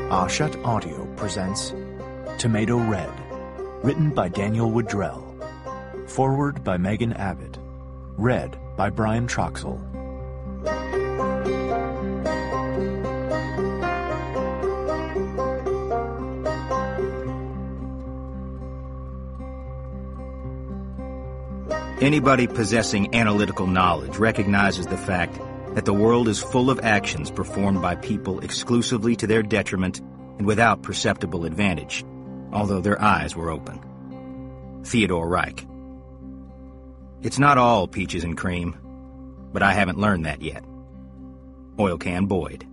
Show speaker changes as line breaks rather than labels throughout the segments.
Ashat Audio presents Tomato Red, written by Daniel Woodrell. Foreword by Megan Abbott. Read by Brian Troxell.
Anybody possessing analytical knowledge recognizes the fact that the world is full of actions performed by people exclusively to their detriment and without perceptible advantage, although their eyes were open. Theodore Reich. It's not all peaches and cream, but I haven't learned that yet. Oil Can Boyd.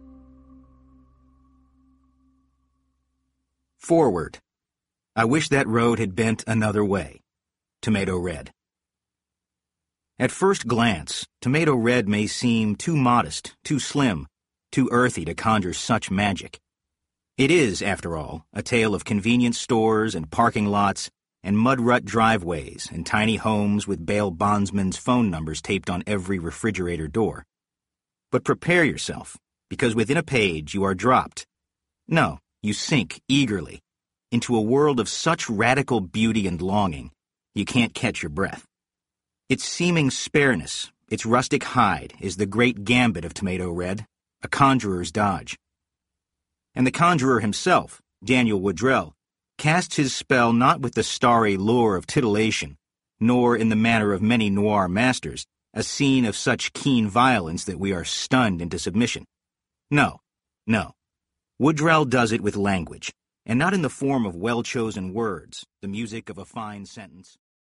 Forward. I wish that road had bent another way. Tomato Red. At first glance, Tomato Red may seem too modest, too slim, too earthy to conjure such magic. It is, after all, a tale of convenience stores and parking lots and mud-rut driveways and tiny homes with bail bondsmen's phone numbers taped on every refrigerator door. But prepare yourself, because within a page you are dropped. No, you sink eagerly into a world of such radical beauty and longing, you can't catch your breath. Its seeming spareness, its rustic hide, is the great gambit of Tomato Red, a conjurer's dodge. And the conjurer himself, Daniel Woodrell, casts his spell not with the starry lure of titillation, nor in the manner of many noir masters, a scene of such keen violence that we are stunned into submission. No. Woodrell does it with language, and not in the form of well-chosen words, the music of a fine sentence.